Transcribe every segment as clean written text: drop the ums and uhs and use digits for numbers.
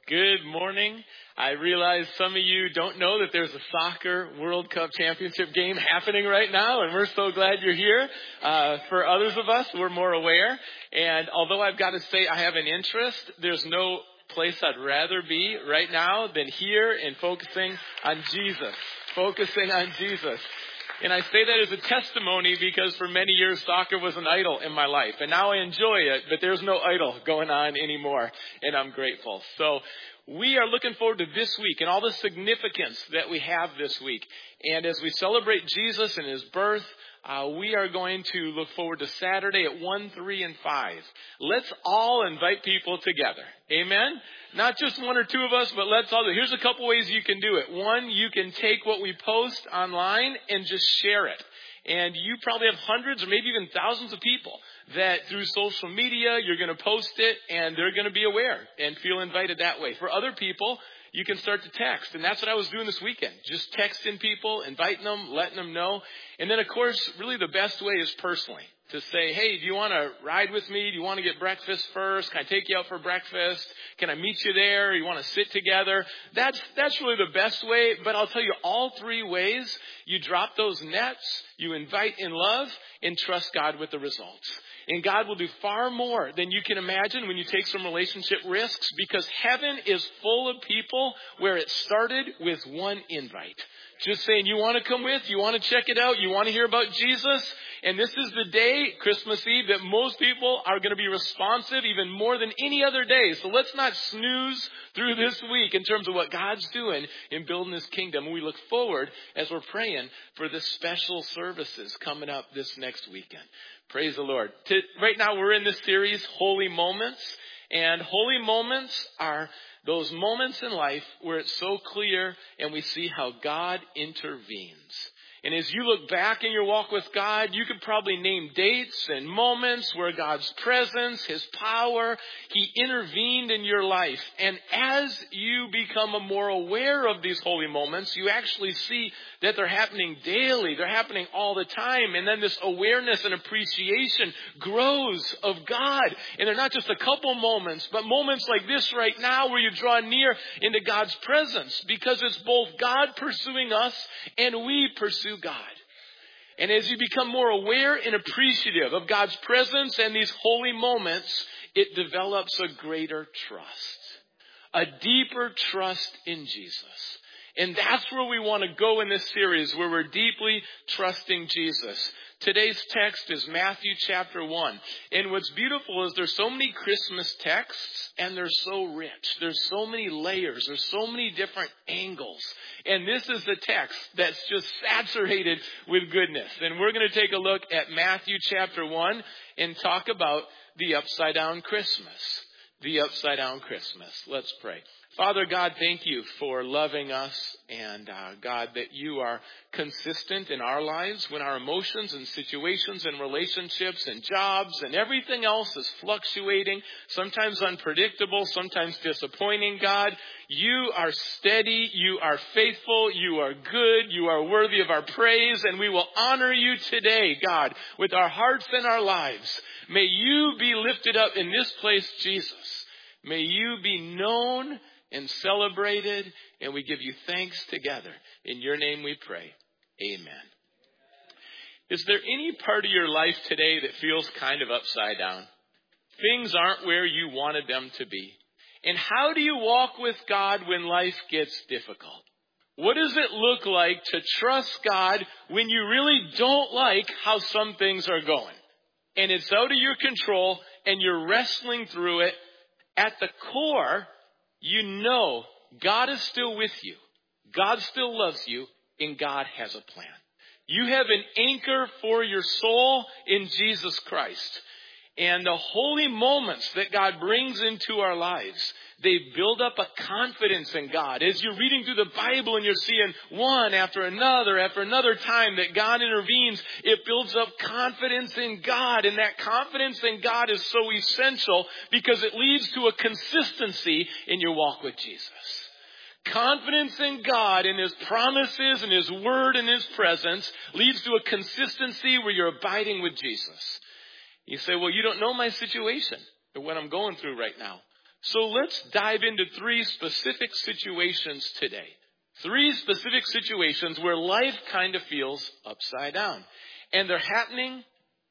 Good morning. I realize some of you don't know that there's a soccer World Cup championship game happening right now, and we're so glad you're here. For others of us, we're more aware. And although I've got to say I have an interest, there's no place I'd rather be right now than here and focusing on Jesus. Focusing on Jesus. And I say that as a testimony because for many years soccer was an idol in my life. And now I enjoy it, but there's no idol going on anymore. And I'm grateful. So we are looking forward to this week and all the significance that we have this week. And as we celebrate Jesus and his birth, we are going to look forward to Saturday at 1, 3, and 5. Let's all invite people together. Amen? Not just one or two of us, but let's all do it. Here's a couple ways you can do it. One, you can take what we post online and just share it. And you probably have hundreds or maybe even thousands of people that through social media, you're going to post it and they're going to be aware and feel invited that way. For other people, you can start to text. And that's what I was doing this weekend. Just texting people, inviting them, letting them know. And then, of course, really the best way is personally. To say, hey, do you want to ride with me? Do you want to get breakfast first? Can I take you out for breakfast? Can I meet you there? You want to sit together? That's really the best way. But I'll tell you all three ways. You drop those nets, you invite in love, and trust God with the results. And God will do far more than you can imagine when you take some relationship risks, because heaven is full of people where it started with one invite. Just saying, you want to come with, you want to check it out, you want to hear about Jesus. And this is the day, Christmas Eve, that most people are going to be responsive even more than any other day. So let's not snooze through this week in terms of what God's doing in building his kingdom. We look forward as we're praying for the special services coming up this next weekend. Praise the Lord. Right now we're in this series, Holy Moments. And holy moments are those moments in life where it's so clear and we see how God intervenes. And as you look back in your walk with God, you could probably name dates and moments where God's presence, his power, he intervened in your life. And as you become more aware of these holy moments, you actually see that they're happening daily. They're happening all the time. And then this awareness and appreciation grows of God. And they're not just a couple moments, but moments like this right now where you draw near into God's presence, because it's both God pursuing us and we pursue God. And as you become more aware and appreciative of God's presence and these holy moments, it develops a greater trust, a deeper trust in Jesus. And that's where we want to go in this series, where we're deeply trusting Jesus. Today's text is Matthew chapter 1. And what's beautiful is there's so many Christmas texts and they're so rich. There's so many layers. There's so many different angles. And this is a text that's just saturated with goodness. And we're going to take a look at Matthew chapter 1 and talk about the upside down Christmas. The upside down Christmas. Let's pray. Father God, thank you for loving us, and God, that you are consistent in our lives when our emotions and situations and relationships and jobs and everything else is fluctuating, sometimes unpredictable, sometimes disappointing. God, you are steady, you are faithful, you are good, you are worthy of our praise, and we will honor you today, God, with our hearts and our lives. May you be lifted up in this place, Jesus. May you be known and celebrated, and we give you thanks together. In your name we pray. Amen. Is there any part of your life today that feels kind of upside down? Things aren't where you wanted them to be. And how do you walk with God when life gets difficult? What does it look like to trust God when you really don't like how some things are going? And it's out of your control, and you're wrestling through it. At the core, you know God is still with you. God still loves you, and God has a plan. You have an anchor for your soul in Jesus Christ. And the holy moments that God brings into our lives, they build up a confidence in God. As you're reading through the Bible and you're seeing one after another time that God intervenes, it builds up confidence in God. And that confidence in God is so essential because it leads to a consistency in your walk with Jesus. Confidence in God and his promises and his word and his presence leads to a consistency where you're abiding with Jesus. You say, well, you don't know my situation or what I'm going through right now. So let's dive into 3 specific situations today. 3 specific situations where life kind of feels upside down. And they're happening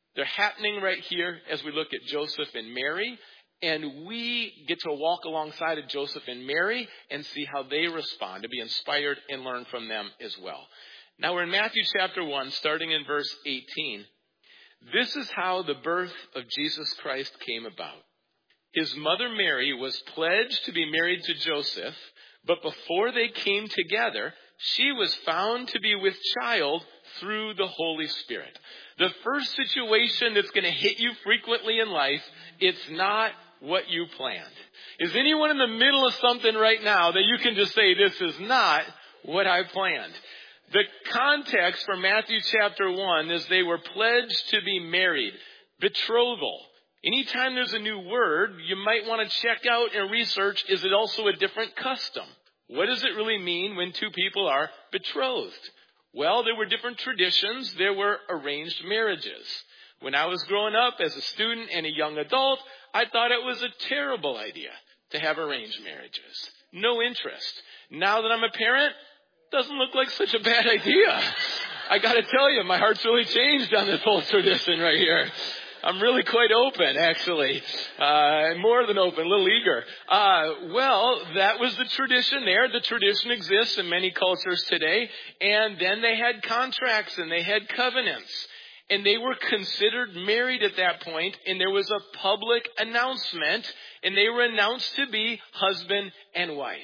right here as we look at Joseph and Mary. And we get to walk alongside of Joseph and Mary and see how they respond, to be inspired and learn from them as well. Now we're in Matthew chapter 1, starting in verse 18. This is how the birth of Jesus Christ came about. His mother Mary was pledged to be married to Joseph, but before they came together, she was found to be with child through the Holy Spirit. The first situation that's going to hit you frequently in life, it's not what you planned. Is anyone in the middle of something right now that you can just say, this is not what I planned? The context for Matthew chapter 1 is they were pledged to be married. Betrothal. Anytime there's a new word, you might want to check out and research, is it also a different custom? What does it really mean when 2 people are betrothed? Well, there were different traditions. There were arranged marriages. When I was growing up as a student and a young adult, I thought it was a terrible idea to have arranged marriages. No interest. Now that I'm a parent, doesn't look like such a bad idea. I got to tell you, my heart's really changed on this whole tradition right here. I'm really quite open, actually. More than open, a little eager. Well, that was the tradition there. The tradition exists in many cultures today. And then they had contracts and they had covenants. And they were considered married at that point. And there was a public announcement. And they were announced to be husband and wife.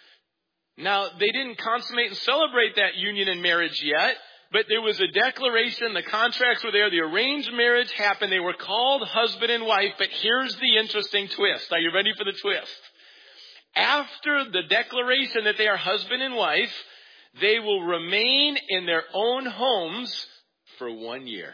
Now, they didn't consummate and celebrate that union in marriage yet, but there was a declaration, the contracts were there, the arranged marriage happened, they were called husband and wife, but here's the interesting twist. Are you ready for the twist? After the declaration that they are husband and wife, they will remain in their own homes for 1 year.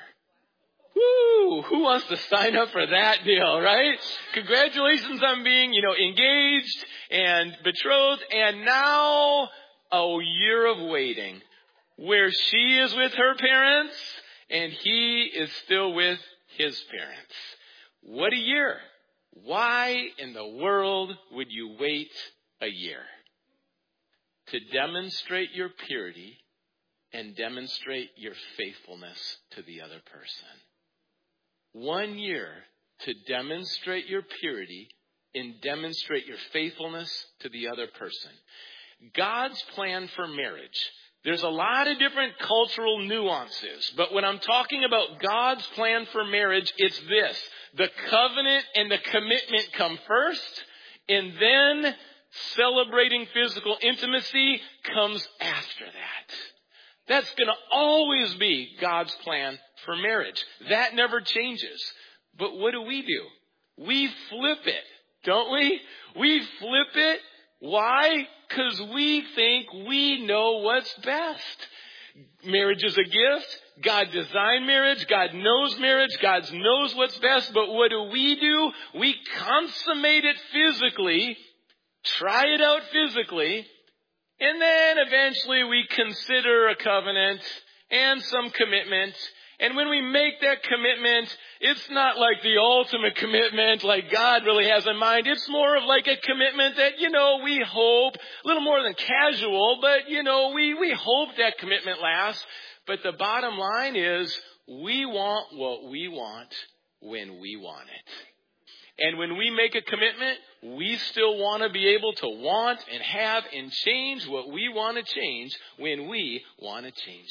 Woo! Who wants to sign up for that deal, right? Congratulations on being, engaged and betrothed. And now a year of waiting where she is with her parents and he is still with his parents. What a year. Why in the world would you wait a year? To demonstrate your purity and demonstrate your faithfulness to the other person. 1 year to demonstrate your purity and demonstrate your faithfulness to the other person. God's plan for marriage. There's a lot of different cultural nuances, but when I'm talking about God's plan for marriage, it's this. The covenant and the commitment come first, and then celebrating physical intimacy comes after that. That's going to always be God's plan for marriage. That never changes. But what do? We flip it, don't we? We flip it. Why? Because we think we know what's best. Marriage is a gift. God designed marriage. God knows marriage. God knows what's best. But what do? We consummate it physically, try it out physically, and then eventually we consider a covenant and some commitment. And when we make that commitment, it's not like the ultimate commitment like God really has in mind. It's more of like a commitment that, we hope, a little more than casual, but, we hope that commitment lasts. But the bottom line is we want what we want when we want it. And when we make a commitment, we still want to be able to want and have and change what we want to change when we want to change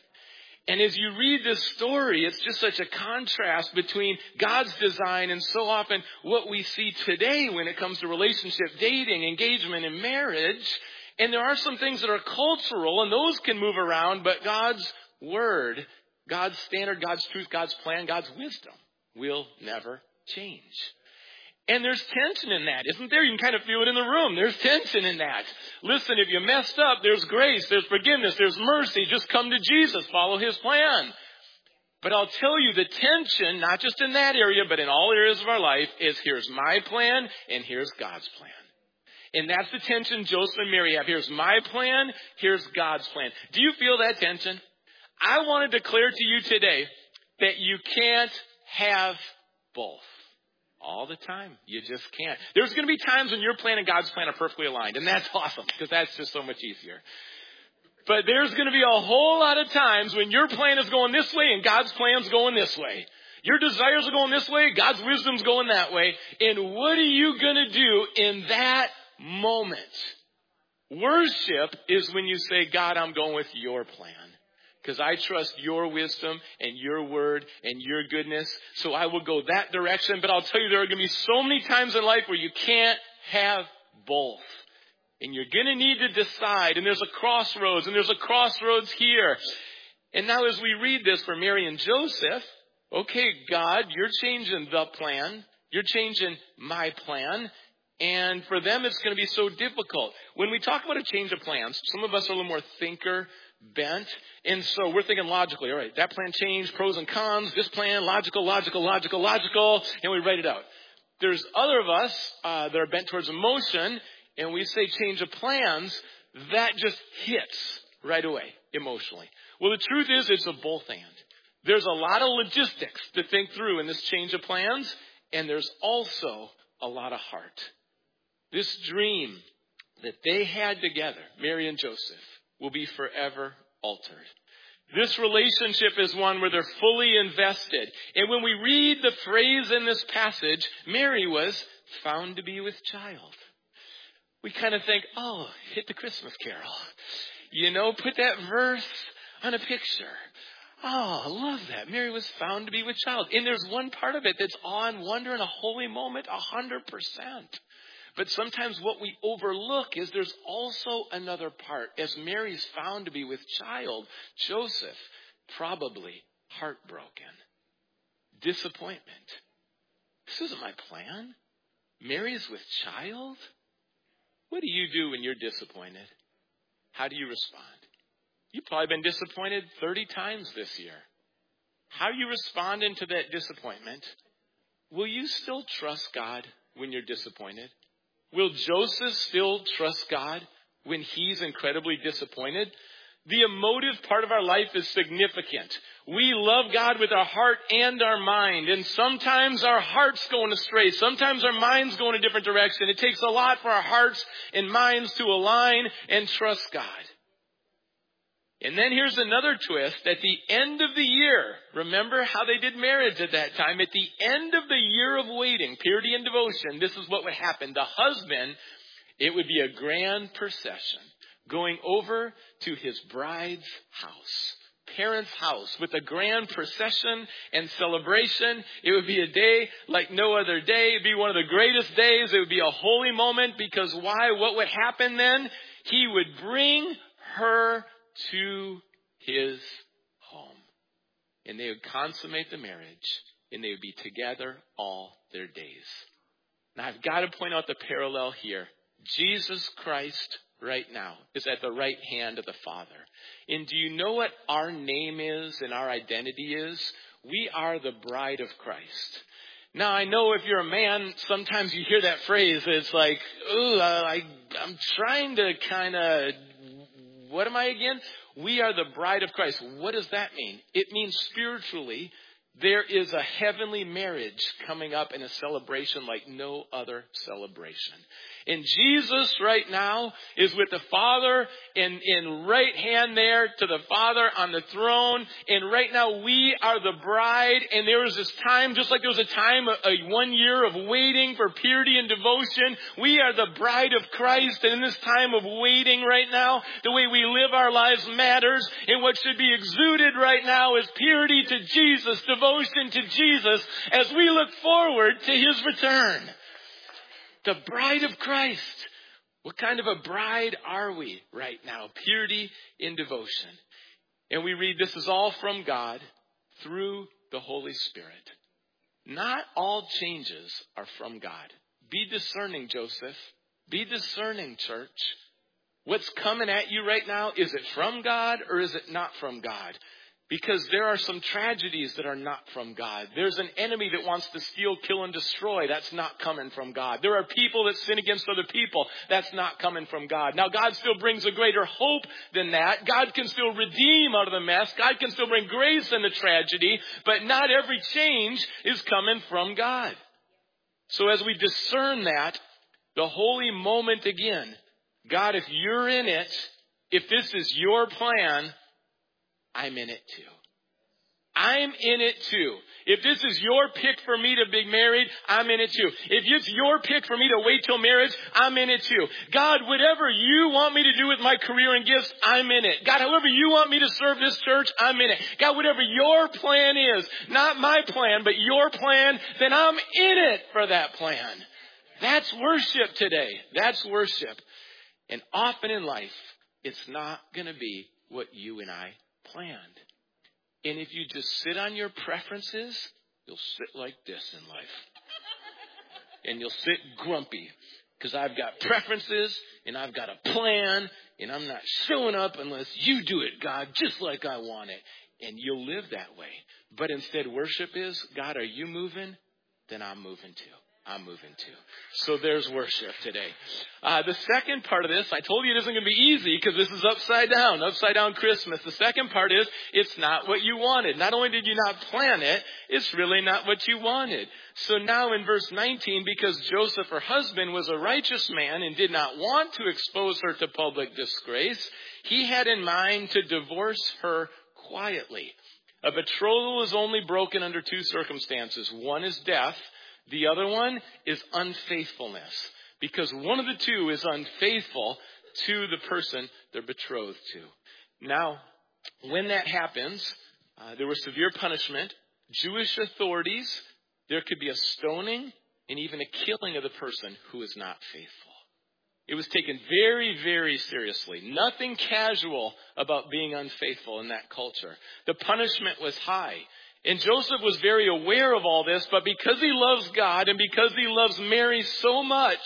it. And as you read this story, it's just such a contrast between God's design and so often what we see today when it comes to relationship, dating, engagement, and marriage. And there are some things that are cultural, and those can move around, but God's word, God's standard, God's truth, God's plan, God's wisdom will never change. And there's tension in that, isn't there? You can kind of feel it in the room. There's tension in that. Listen, if you messed up, there's grace, there's forgiveness, there's mercy. Just come to Jesus, follow his plan. But I'll tell you, the tension, not just in that area, but in all areas of our life, is here's my plan and here's God's plan. And that's the tension Joseph and Mary have. Here's my plan, here's God's plan. Do you feel that tension? I want to declare to you today that you can't have both. all the time. You just can't. There's going to be times when your plan and God's plan are perfectly aligned, and that's awesome because that's just so much easier. But there's going to be a whole lot of times when your plan is going this way and God's plan's going this way. Your desires are going this way, God's wisdom's going that way. And what are you going to do in that moment? Worship is when you say, God, I'm going with your plan. Because I trust your wisdom and your word and your goodness. So I will go that direction. But I'll tell you, there are going to be so many times in life where you can't have both. And you're going to need to decide. And there's a crossroads. And there's a crossroads here. And now as we read this for Mary and Joseph, okay, God, you're changing the plan. You're changing my plan. And for them, it's going to be so difficult. When we talk about a change of plans, some of us are a little more thinker bent. And so we're thinking logically, all right, that plan changed, pros and cons, this plan, logical, and we write it out. There's other of us that are bent towards emotion, and we say change of plans, that just hits right away emotionally. Well, the truth is it's a both and. There's a lot of logistics to think through in this change of plans, and there's also a lot of heart. This dream that they had together, Mary and Joseph, will be forever altered. This relationship is one where they're fully invested. And when we read the phrase in this passage, Mary was found to be with child. We kind of think, oh, hit the Christmas carol. You know, put that verse on a picture. Oh, I love that. Mary was found to be with child. And there's one part of it that's awe and wonder and a holy moment, 100%. But sometimes what we overlook is there's also another part. As Mary's found to be with child, Joseph probably heartbroken. Disappointment. This isn't my plan. Mary's with child? What do you do when you're disappointed? How do you respond? You've probably been disappointed 30 times this year. How are you responding to that disappointment? Will you still trust God when you're disappointed? Will Joseph still trust God when he's incredibly disappointed? The emotive part of our life is significant. We love God with our heart and our mind. And sometimes our heart's going astray. Sometimes our mind's going a different direction. It takes a lot for our hearts and minds to align and trust God. And then here's another twist. At the end of the year, remember how they did marriage at that time? At the end of the year of waiting, purity and devotion, this is what would happen. The husband, it would be a grand procession going over to his bride's house, parents' house, with a grand procession and celebration. It would be a day like no other day. It would be one of the greatest days. It would be a holy moment because why? What would happen then? He would bring her to his home. And they would consummate the marriage. And they would be together all their days. Now I've got to point out the parallel here. Jesus Christ right now is at the right hand of the Father. And do you know what our name is and our identity is? We are the bride of Christ. Now, I know if you're a man, sometimes you hear that phrase. It's like, I'm trying to kind of, what am I again? We are the bride of Christ. What does that mean? It means spiritually, there is a heavenly marriage coming up in a celebration like no other celebration. And Jesus right now is with the Father in right hand there to the Father on the throne. And right now we are the bride. And there was this time, just like there was a time, 1 year of waiting for purity and devotion. We are the bride of Christ. And in this time of waiting right now, the way we live our lives matters. And what should be exuded right now is purity to Jesus, devotion to Jesus as we look forward to his return. The bride of Christ. What kind of a bride are we right now? Purity in devotion. And we read this is all from God through the Holy Spirit. Not all changes are from God. Be discerning, Joseph. Be discerning, church. What's coming at you right now, is it from God or is it not from God? Because there are some tragedies that are not from God. There's an enemy that wants to steal, kill, and destroy. That's not coming from God. There are people that sin against other people. That's not coming from God. Now, God still brings a greater hope than that. God can still redeem out of the mess. God can still bring grace in the tragedy. But not every change is coming from God. So as we discern that, the holy moment again, God, if you're in it, if this is your plan, I'm in it too. I'm in it too. If this is your pick for me to be married, I'm in it too. If it's your pick for me to wait till marriage, I'm in it too. God, whatever you want me to do with my career and gifts, I'm in it. God, however you want me to serve this church, I'm in it. God, whatever your plan is, not my plan, but your plan, then I'm in it for that plan. That's worship today. That's worship. And often in life, it's not going to be what you and I planned. And if you just sit on your preferences, you'll sit like this in life. And you'll sit grumpy because I've got preferences and I've got a plan and I'm not showing up unless you do it, God, just like I want it. And you'll live that way. But instead, worship is, God, are you moving? Then I'm moving too. I'm moving too. So there's worship today. The second part of this, I told you it isn't going to be easy because this is upside down Christmas. The second part is, it's not what you wanted. Not only did you not plan it, it's really not what you wanted. So now in verse 19, because Joseph, her husband, was a righteous man and did not want to expose her to public disgrace, he had in mind to divorce her quietly. A betrothal is only broken under two circumstances. One is death. The other one is unfaithfulness, because one of the two is unfaithful to the person they're betrothed to. Now, when that happens, there was severe punishment. Jewish authorities, there could be a stoning and even a killing of the person who is not faithful. It was taken very, very seriously. Nothing casual about being unfaithful in that culture. The punishment was high. And Joseph was very aware of all this, but because he loves God and because he loves Mary so much,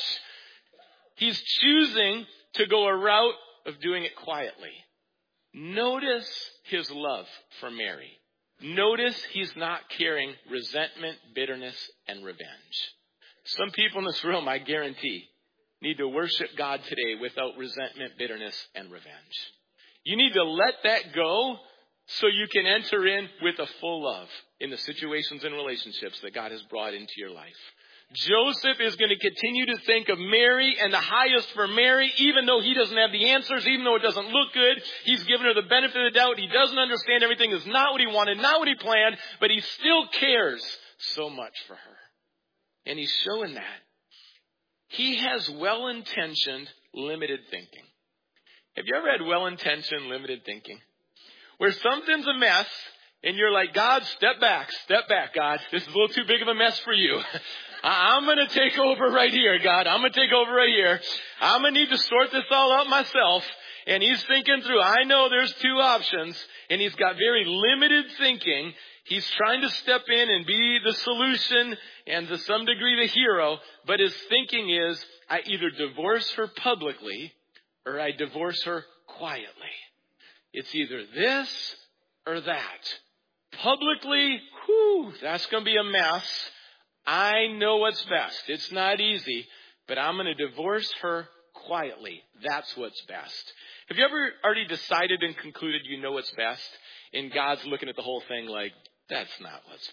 he's choosing to go a route of doing it quietly. Notice his love for Mary. Notice he's not carrying resentment, bitterness, and revenge. Some people in this room, I guarantee, need to worship God today without resentment, bitterness, and revenge. You need to let that go so you can enter in with a full love in the situations and relationships that God has brought into your life. Joseph is going to continue to think of Mary and the highest for Mary, even though he doesn't have the answers, even though it doesn't look good. He's given her the benefit of the doubt. He doesn't understand everything. It's not what he wanted, not what he planned, but he still cares so much for her. And he's showing that. He has well-intentioned, limited thinking. Have you ever had well-intentioned, limited thinking? Where something's a mess, and you're like, God, step back, God. This is a little too big of a mess for you. I'm going to take over right here, God. I'm going to take over right here. I'm going to need to sort this all out myself. And he's thinking through, I know there's two options, and he's got very limited thinking. He's trying to step in and be the solution and to some degree the hero, but his thinking is, I either divorce her publicly or I divorce her quietly. It's either this or that. Publicly, that's going to be a mess. I know what's best. It's not easy, but I'm going to divorce her quietly. That's what's best. Have you ever already decided and concluded you know what's best? And God's looking at the whole thing like, that's not what's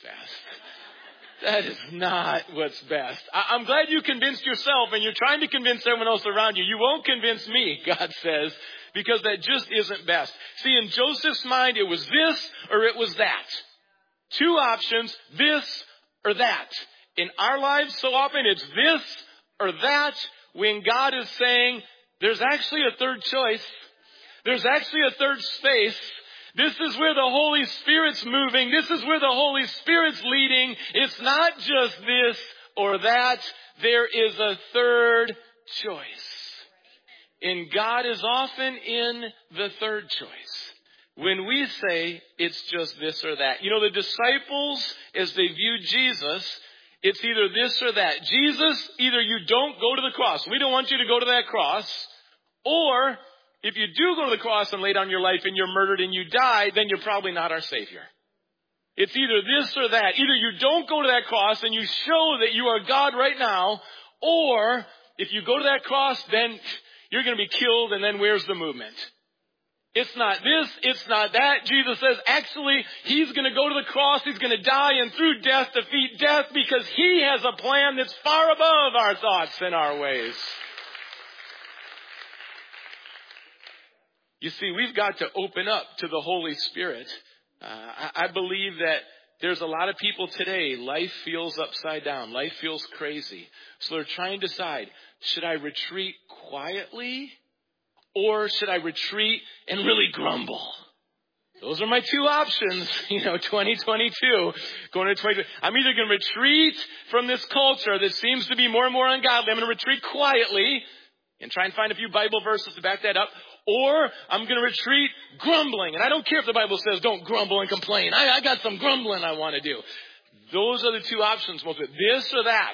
best. That is not what's best. I'm glad you convinced yourself and you're trying to convince everyone else around you. You won't convince me, God says, because that just isn't best. See, in Joseph's mind, it was this or it was that. Two options, this or that. In our lives, so often it's this or that, when God is saying, there's actually a third choice. There's actually a third space. This is where the Holy Spirit's moving. This is where the Holy Spirit's leading. It's not just this or that. There is a third choice. And God is often in the third choice. When we say it's just this or that. You know, the disciples, as they viewed Jesus, it's either this or that. Jesus, either you don't go to the cross. We don't want you to go to that cross. Or if you do go to the cross and lay down your life and you're murdered and you die, then you're probably not our Savior. It's either this or that. Either you don't go to that cross and you show that you are God right now, or if you go to that cross, then you're going to be killed, and then where's the movement? It's not this, it's not that. Jesus says, actually, he's going to go to the cross, he's going to die, and through death defeat death because he has a plan that's far above our thoughts and our ways. You see, we've got to open up to the Holy Spirit. I believe that there's a lot of people today, life feels upside down. Life feels crazy. So they're trying to decide, should I retreat quietly or should I retreat and really grumble? Those are my two options, 2022, going to 2022. I'm either going to retreat from this culture that seems to be more and more ungodly. I'm going to retreat quietly and try and find a few Bible verses to back that up. Or I'm going to retreat grumbling. And I don't care if the Bible says don't grumble and complain. I got some grumbling I want to do. Those are the two options. This or that.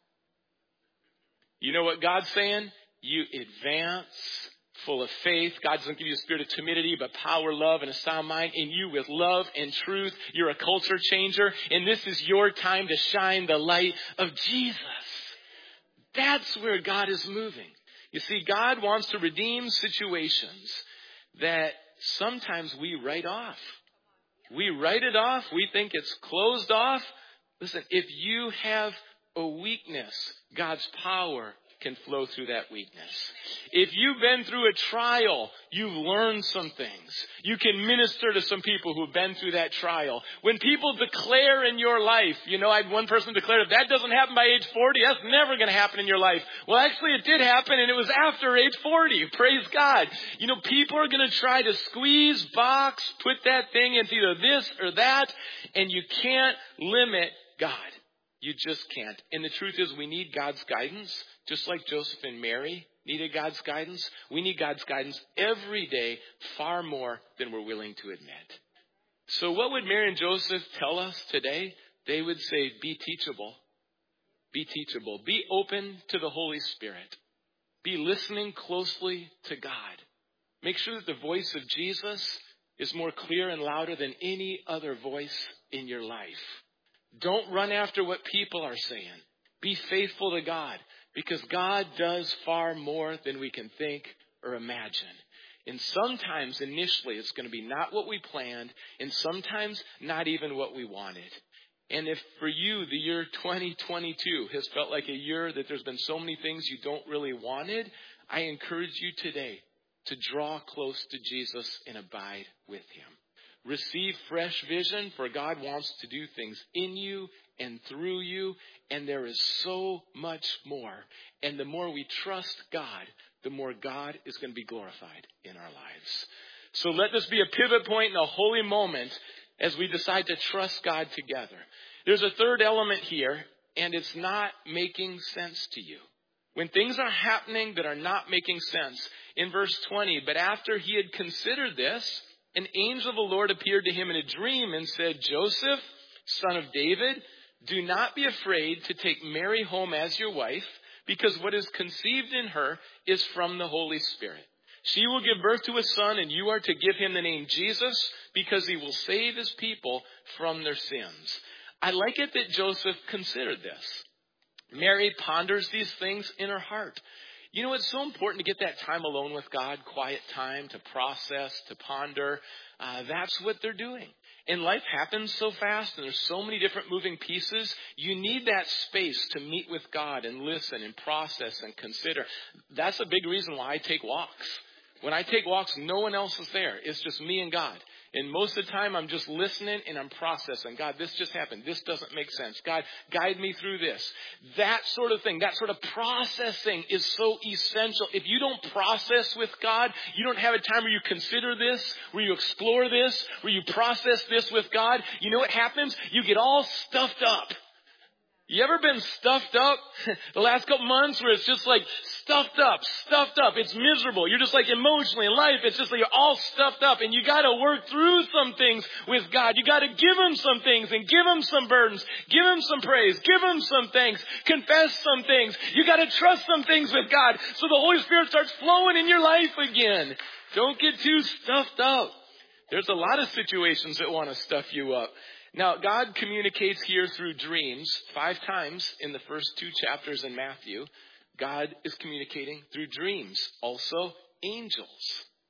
You know what God's saying? You advance full of faith. God doesn't give you a spirit of timidity, but power, love, and a sound mind. In you with love and truth. You're a culture changer. And this is your time to shine the light of Jesus. That's where God is moving. You see, God wants to redeem situations that sometimes we write off. We write it off. We think it's closed off. Listen, if you have a weakness, God's power can flow through that weakness. If you've been through a trial, you've learned some things. You can minister to some people who've been through that trial. When people declare in your life, I had one person declare, if that doesn't happen by age 40, that's never going to happen in your life. Well, actually it did happen, and it was after age 40. Praise God. People are going to try to squeeze, box, put that thing into either this or that, and you can't limit God. You just can't. And the truth is we need God's guidance, just like Joseph and Mary needed God's guidance. We need God's guidance every day, far more than we're willing to admit. So what would Mary and Joseph tell us today? They would say, be teachable. Be teachable. Be open to the Holy Spirit. Be listening closely to God. Make sure that the voice of Jesus is more clear and louder than any other voice in your life. Don't run after what people are saying. Be faithful to God, because God does far more than we can think or imagine. And sometimes initially it's going to be not what we planned, and sometimes not even what we wanted. And if for you the year 2022 has felt like a year that there's been so many things you don't really wanted, I encourage you today to draw close to Jesus and abide with him. Receive fresh vision, for God wants to do things in you and through you, and there is so much more. And the more we trust God, the more God is going to be glorified in our lives. So let this be a pivot point and a holy moment as we decide to trust God together. There's a third element here, and it's not making sense to you. When things are happening that are not making sense, in verse 20, but after he had considered this, an angel of the Lord appeared to him in a dream and said, Joseph, son of David, do not be afraid to take Mary home as your wife, because what is conceived in her is from the Holy Spirit. She will give birth to a son, and you are to give him the name Jesus, because he will save his people from their sins. I like it that Joseph considered this. Mary ponders these things in her heart. It's so important to get that time alone with God, quiet time to process, to ponder. That's what they're doing. And life happens so fast, and there's so many different moving pieces. You need that space to meet with God and listen and process and consider. That's a big reason why I take walks. When I take walks, no one else is there. It's just me and God. And most of the time, I'm just listening and I'm processing. God, this just happened. This doesn't make sense. God, guide me through this. That sort of thing, that sort of processing is so essential. If you don't process with God, you don't have a time where you consider this, where you explore this, where you process this with God. You know what happens? You get all stuffed up. You ever been stuffed up the last couple months where it's just like stuffed up? It's miserable. You're just like emotionally in life. It's just like you're all stuffed up, and you got to work through some things with God. You got to give him some things and give him some burdens, give him some praise, give him some thanks, confess some things. You got to trust some things with God so the Holy Spirit starts flowing in your life again. Don't get too stuffed up. There's a lot of situations that want to stuff you up. Now, God communicates here through dreams 5 times in the first 2 chapters in Matthew. God is communicating through dreams. Also, angels.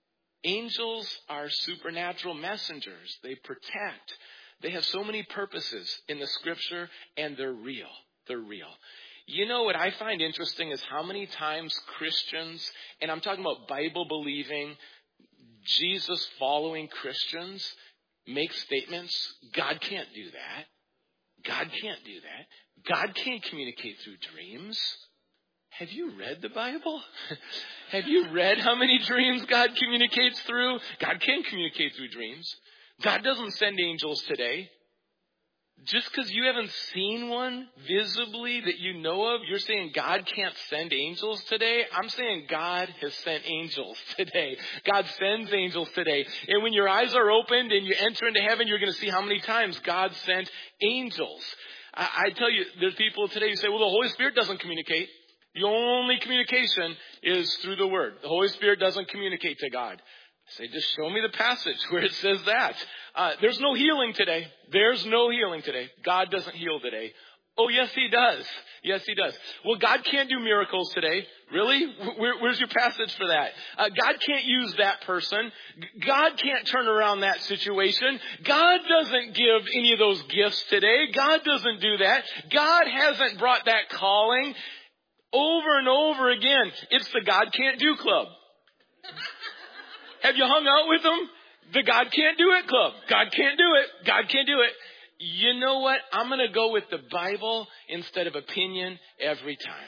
Angels are supernatural messengers. They protect. They have so many purposes in the scripture, and they're real. They're real. You know what I find interesting is how many times Christians, and I'm talking about Bible-believing, Jesus-following Christians, make statements, God can't do that. God can't do that. God can't communicate through dreams. Have you read the Bible? Have you read how many dreams God communicates through? God can communicate through dreams. God doesn't send angels today. Just because you haven't seen one visibly that you know of, you're saying God can't send angels today? I'm saying God has sent angels today. God sends angels today. And when your eyes are opened and you enter into heaven, you're going to see how many times God sent angels. I tell you, there's people today who say, well, the Holy Spirit doesn't communicate. The only communication is through the Word. The Holy Spirit doesn't communicate to God. I say, just show me the passage where it says that. There's no healing today. There's no healing today. God doesn't heal today. Oh, yes, He does. Yes, He does. Well, God can't do miracles today. Really? Where's your passage for that? God can't use that person. God can't turn around that situation. God doesn't give any of those gifts today. God doesn't do that. God hasn't brought that calling. Over and over again, it's the God Can't Do Club. Have you hung out with them? The God Can't Do It Club. God can't do it. God can't do it. You know what? I'm going to go with the Bible instead of opinion every time.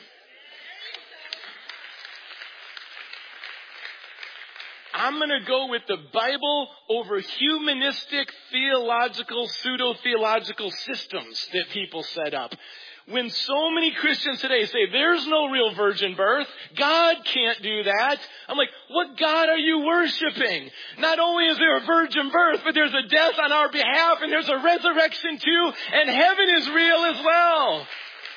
I'm going to go with the Bible over humanistic, theological, pseudo-theological systems that people set up. When so many Christians today say, there's no real virgin birth, God can't do that. I'm like, what God are you worshiping? Not only is there a virgin birth, but there's a death on our behalf, and there's a resurrection too, and heaven is real as well.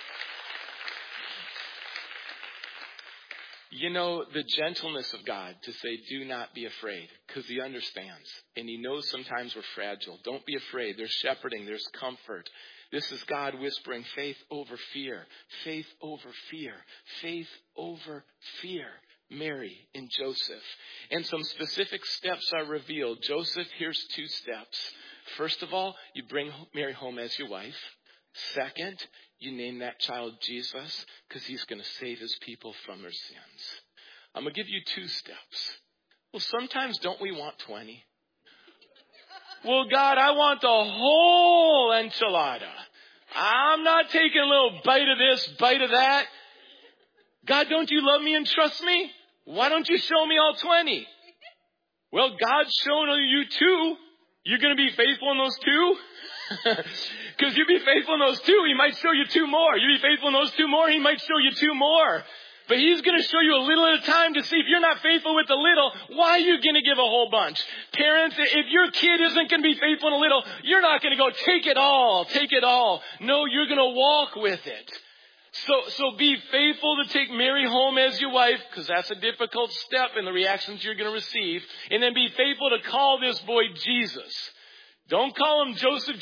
You know, the gentleness of God to say, do not be afraid, because He understands. And He knows sometimes we're fragile. Don't be afraid. There's shepherding. There's comfort. This is God whispering faith over fear. Faith over fear. Faith over fear. Mary and Joseph. And some specific steps are revealed. Joseph, here's 2 steps. First of all, you bring Mary home as your wife. Second, you name that child Jesus, because He's going to save His people from their sins. I'm going to give you 2 steps. Well, sometimes don't we want 20? Well, God, I want the whole enchilada. I'm not taking a little bite of this, bite of that. God, don't you love me and trust me? Why don't you show me all 20? Well, God's shown you 2. You're going to be faithful in those 2? Because you be faithful in those 2, He might show you 2 more. You be faithful in those 2 more, He might show you 2 more. But He's going to show you a little at a time to see if you're not faithful with the little, why are you going to give a whole bunch? Parents, if your kid isn't going to be faithful in a little, you're not going to go, take it all, take it all. No, you're going to walk with it. So be faithful to take Mary home as your wife, because that's a difficult step in the reactions you're going to receive. And then be faithful to call this boy Jesus. Don't call him Joseph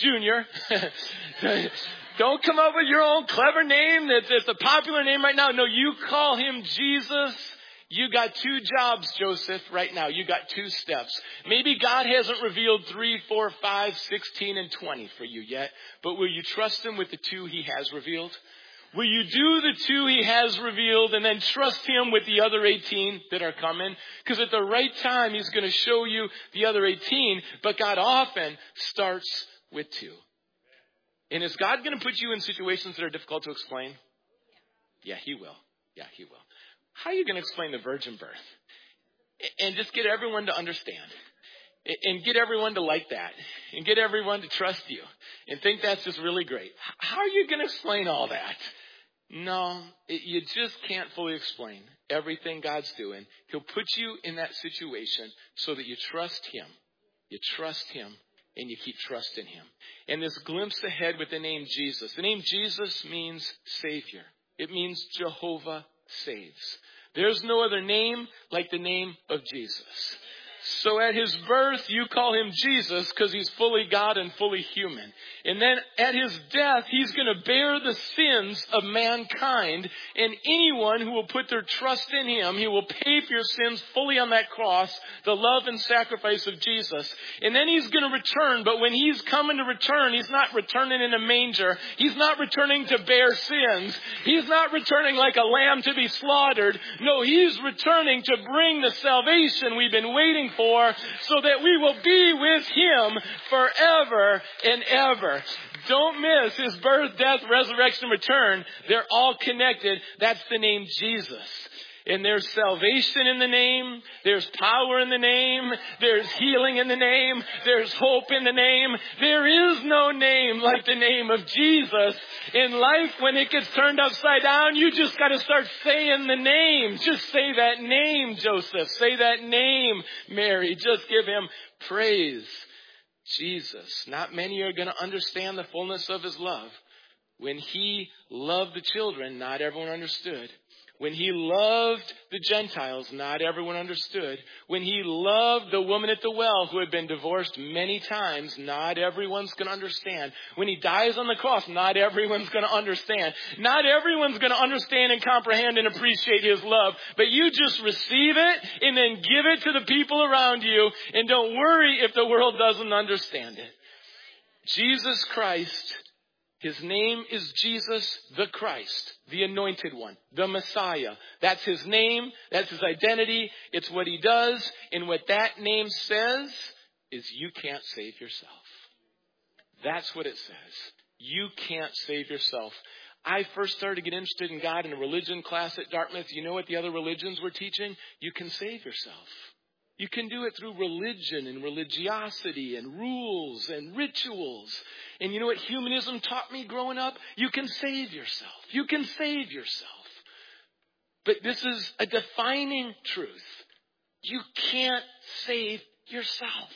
Jr. Don't come up with your own clever name that's a popular name right now. No, you call him Jesus. You got 2 jobs, Joseph, right now. You got 2 steps. Maybe God hasn't revealed 3, 4, 5, 16, and 20 for you yet. But will you trust Him with the 2 He has revealed? Will you do the 2 He has revealed and then trust Him with the other 18 that are coming? Because at the right time, He's going to show you the other 18. But God often starts with 2. And is God going to put you in situations that are difficult to explain? Yeah, He will. Yeah, He will. How are you going to explain the virgin birth? And just get everyone to understand. And get everyone to like that. And get everyone to trust you. And think that's just really great. How are you going to explain all that? No, you just can't fully explain everything God's doing. He'll put you in that situation so that you trust Him. You trust Him. And you keep trusting Him. And this glimpse ahead with the name Jesus. The name Jesus means Savior. It means Jehovah saves. There's no other name like the name of Jesus. So at his birth, you call him Jesus because he's fully God and fully human. And then at his death, he's going to bear the sins of mankind. And anyone who will put their trust in him, he will pay for your sins fully on that cross, the love and sacrifice of Jesus. And then he's going to return. But when he's coming to return, he's not returning in a manger. He's not returning to bear sins. He's not returning like a lamb to be slaughtered. No, he's returning to bring the salvation we've been waiting for, so that we will be with him forever and ever. Don't miss his birth, death, resurrection, return. They're all connected. That's the name Jesus. And there's salvation in the name. There's power in the name. There's healing in the name. There's hope in the name. There is no name like the name of Jesus. In life, when it gets turned upside down, you just got to start saying the name. Just say that name, Joseph. Say that name, Mary. Just give him praise. Jesus. Not many are going to understand the fullness of his love. When he loved the children, not everyone understood. When he loved the Gentiles, not everyone understood. When he loved the woman at the well who had been divorced many times, not everyone's going to understand. When he dies on the cross, not everyone's going to understand. Not everyone's going to understand and comprehend and appreciate his love. But you just receive it and then give it to the people around you. And don't worry if the world doesn't understand it. Jesus Christ. His name is Jesus the Christ, the Anointed One, the Messiah. That's his name. That's his identity. It's what he does. And what that name says is you can't save yourself. That's what it says. You can't save yourself. I first started to get interested in God in a religion class at Dartmouth. You know what the other religions were teaching? You can save yourself. You can do it through religion and religiosity and rules and rituals. And you know what humanism taught me growing up? You can save yourself. You can save yourself. But this is a defining truth. You can't save yourself.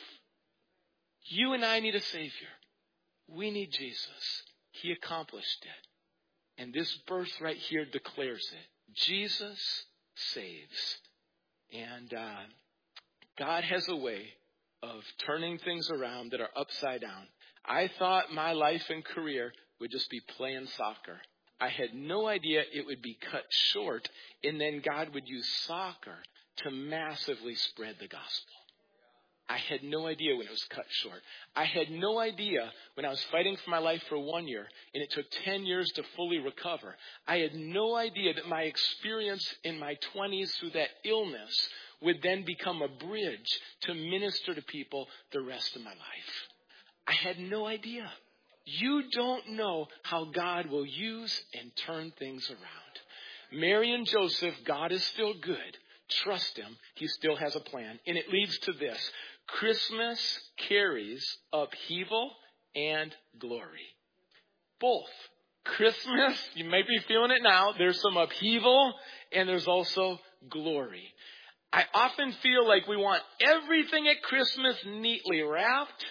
You and I need a Savior. We need Jesus. He accomplished it. And this verse right here declares it. Jesus saves. And God has a way of turning things around that are upside down. I thought my life and career would just be playing soccer. I had no idea it would be cut short, and then God would use soccer to massively spread the gospel. I had no idea when it was cut short. I had no idea when I was fighting for my life for 1 year, and it took 10 years to fully recover. I had no idea that my experience in my 20s through that illness would then become a bridge to minister to people the rest of my life. I had no idea. You don't know how God will use and turn things around. Mary and Joseph, God is still good. Trust him. He still has a plan. And it leads to this. Christmas carries upheaval and glory. Both. Christmas, you may be feeling it now. There's some upheaval and there's also glory. I often feel like we want everything at Christmas neatly wrapped,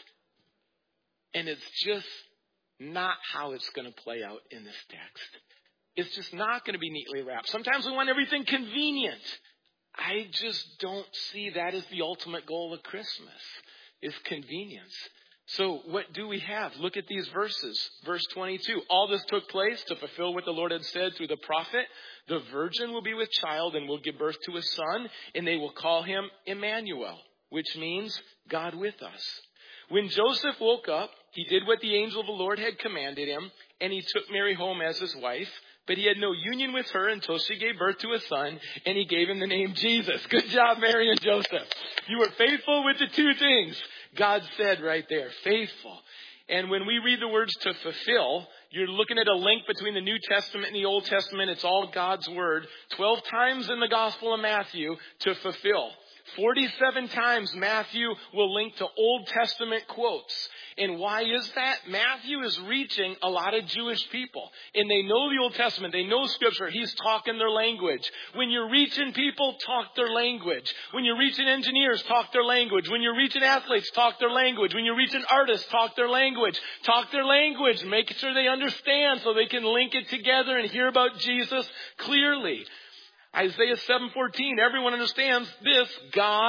and it's just not how it's going to play out in this text. It's just not going to be neatly wrapped. Sometimes we want everything convenient. I just don't see that as the ultimate goal of Christmas, is convenience. So what do we have? Look at these verses. Verse 22. All this took place to fulfill what the Lord had said through the prophet. The virgin will be with child and will give birth to a son, and they will call him Emmanuel, which means God with us. When Joseph woke up, he did what the angel of the Lord had commanded him, and he took Mary home as his wife. But he had no union with her until she gave birth to a son, and he gave him the name Jesus. Good job, Mary and Joseph. You were faithful with the two things. God said right there, faithful. And when we read the words to fulfill, you're looking at a link between the New Testament and the Old Testament. It's all God's word. 12 times in the Gospel of Matthew to fulfill. 47 times Matthew will link to Old Testament quotes. And why is that? Matthew is reaching a lot of Jewish people. And they know the Old Testament. They know Scripture. He's talking their language. When you're reaching people, talk their language. When you're reaching engineers, talk their language. When you're reaching athletes, talk their language. When you're reaching artists, talk their language. Talk their language. Make sure they understand so they can link it together and hear about Jesus clearly. Isaiah 7:14, everyone understands this. God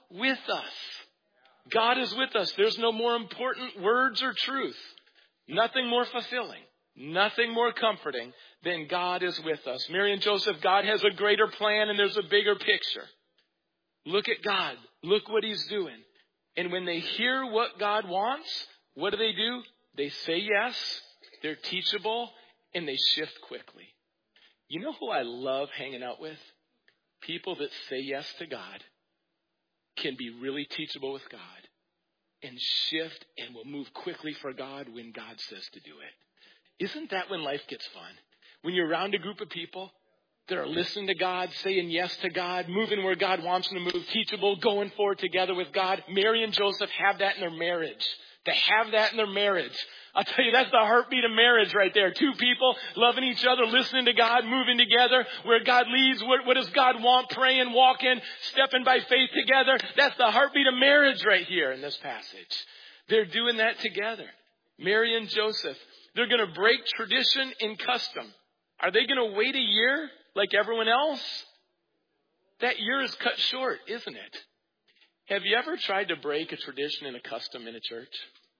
with us. God is with us. There's no more important words or truth. Nothing more fulfilling. Nothing more comforting than God is with us. Mary and Joseph, God has a greater plan and there's a bigger picture. Look at God. Look what he's doing. And when they hear what God wants, what do? They say yes, they're teachable, and they shift quickly. You know who I love hanging out with? People that say yes to God can be really teachable with God and shift and will move quickly for God when God says to do it. Isn't that when life gets fun? When you're around a group of people that are listening to God, saying yes to God, moving where God wants them to move, teachable, going forward together with God. Mary and Joseph have that in their marriage. They have that in their marriage. I'll tell you, that's the heartbeat of marriage right there. Two people loving each other, listening to God, moving together, where God leads. What does God want? Praying, walking, stepping by faith together. That's the heartbeat of marriage right here in this passage. They're doing that together. Mary and Joseph. They're going to break tradition and custom. Are they going to wait a year like everyone else? That year is cut short, isn't it? Have you ever tried to break a tradition and a custom in a church?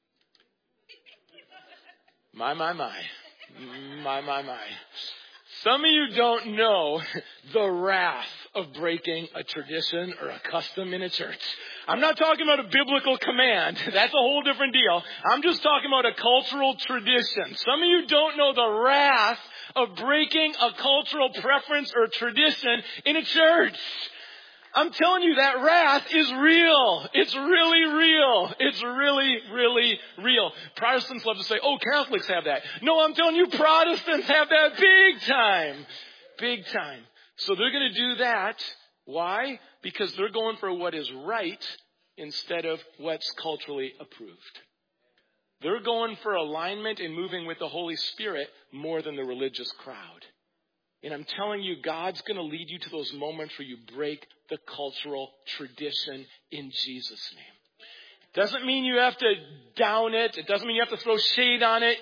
My. Some of you don't know the wrath of breaking a tradition or a custom in a church. I'm not talking about a biblical command. That's a whole different deal. I'm just talking about a cultural tradition. Some of you don't know the wrath of breaking a cultural preference or tradition in a church. I'm telling you, that wrath is real. It's really real. It's really, really real. Protestants love to say, oh, Catholics have that. No, I'm telling you, Protestants have that big time. Big time. So they're going to do that. Why? Because they're going for what is right instead of what's culturally approved. They're going for alignment and moving with the Holy Spirit more than the religious crowd. And I'm telling you, God's going to lead you to those moments where you break the cultural tradition in Jesus' name. Doesn't mean you have to down it. It doesn't mean you have to throw shade on it.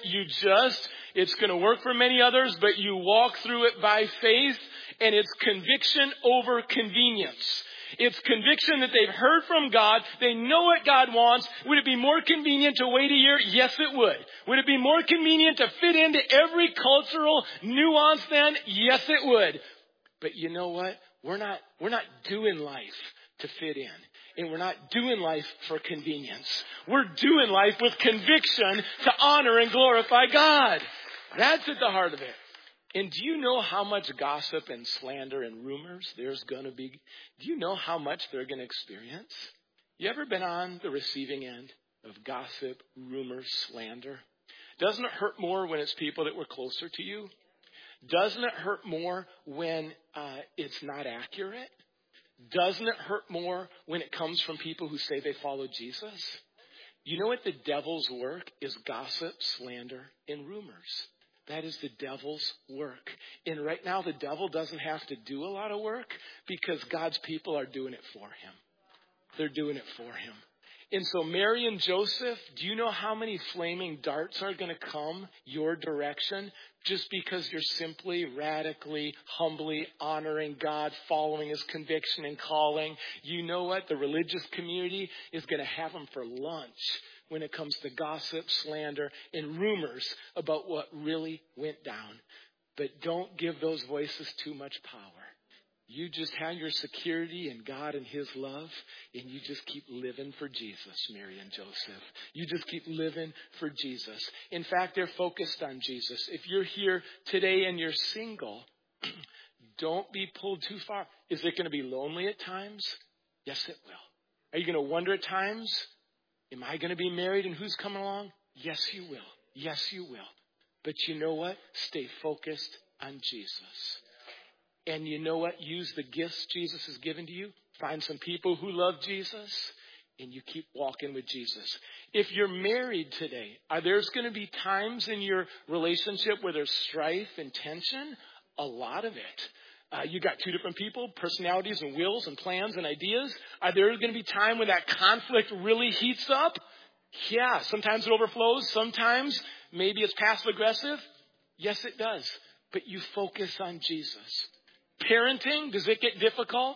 It's going to work for many others, but you walk through it by faith, and it's conviction over convenience. It's conviction that they've heard from God. They know what God wants. Would it be more convenient to wait a year? Yes, it would. Would it be more convenient to fit into every cultural nuance then? Yes, it would. But you know what? We're not doing life to fit in. And we're not doing life for convenience. We're doing life with conviction to honor and glorify God. That's at the heart of it. And do you know how much gossip and slander and rumors there's going to be? Do you know how much they're going to experience? You ever been on the receiving end of gossip, rumors, slander? Doesn't it hurt more when it's people that were closer to you? Doesn't it hurt more when it's not accurate? Doesn't it hurt more when it comes from people who say they follow Jesus? You know what the devil's work is? Gossip, slander, and rumors. That is the devil's work. And right now, the devil doesn't have to do a lot of work because God's people are doing it for him. They're doing it for him. And so Mary and Joseph, do you know how many flaming darts are going to come your direction just because you're simply, radically, humbly honoring God, following his conviction and calling? You know what? The religious community is going to have them for lunch when it comes to gossip, slander, and rumors about what really went down. But don't give those voices too much power. You just have your security in God and his love, and you just keep living for Jesus, Mary and Joseph. You just keep living for Jesus. In fact, they're focused on Jesus. If you're here today and you're single, don't be pulled too far. Is it going to be lonely at times? Yes, it will. Are you going to wonder at times, am I going to be married and who's coming along? Yes, you will. Yes, you will. But you know what? Stay focused on Jesus. And you know what? Use the gifts Jesus has given to you. Find some people who love Jesus, and you keep walking with Jesus. If you're married today, there's going to be times in your relationship where there's strife and tension? A lot of it. You got two different people, personalities and wills and plans and ideas. Are there going to be time when that conflict really heats up? Yeah, sometimes it overflows. Sometimes maybe it's passive aggressive. Yes, it does. But you focus on Jesus. Parenting, does it get difficult?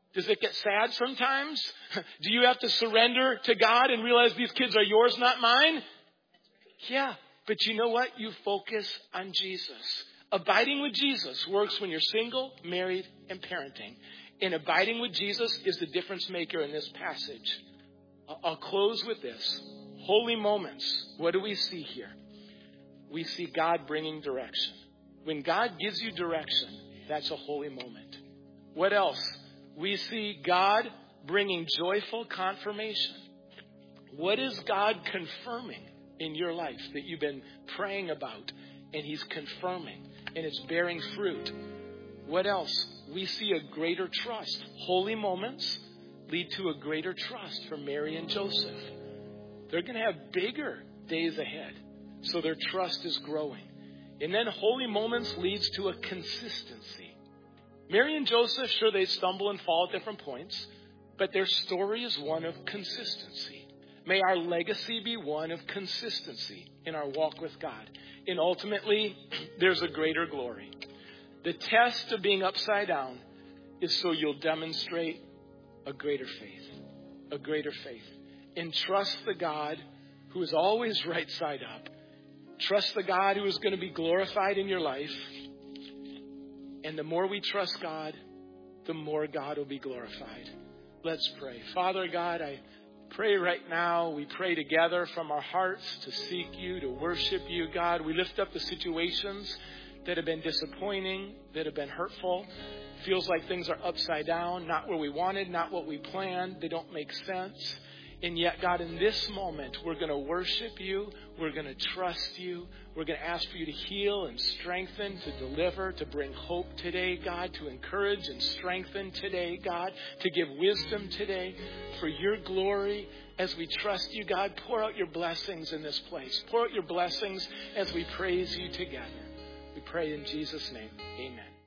Does it get sad sometimes? Do you have to surrender to God and realize these kids are yours, not mine? Yeah, but you know what? You focus on Jesus. Abiding with Jesus works when you're single, married, and parenting. And abiding with Jesus is the difference maker in this passage. I'll close with this. Holy moments. What do we see here? We see God bringing direction. When God gives you direction, that's a holy moment. What else? We see God bringing joyful confirmation. What is God confirming in your life that you've been praying about and He's confirming and it's bearing fruit? What else? We see a greater trust. Holy moments lead to a greater trust for Mary and Joseph. They're going to have bigger days ahead, so their trust is growing. And then holy moments leads to a consistency. Mary and Joseph, sure, they stumble and fall at different points, but their story is one of consistency. May our legacy be one of consistency in our walk with God. And ultimately, there's a greater glory. The test of being upside down is so you'll demonstrate a greater faith. A greater faith. And trust the God who is always right side up. Trust the God who is going to be glorified in your life. And the more we trust God, the more God will be glorified. Let's pray. Father God, I pray right now, we pray together from our hearts to seek you, to worship you, God. We lift up the situations that have been disappointing, that have been hurtful. Feels like things are upside down, not where we wanted, not what we planned. They don't make sense. And yet, God, in this moment, we're going to worship you. We're going to trust you. We're going to ask for you to heal and strengthen, to deliver, to bring hope today, God, to encourage and strengthen today, God, to give wisdom today for your glory. As we trust you, God, pour out your blessings in this place. Pour out your blessings as we praise you together. We pray in Jesus' name. Amen.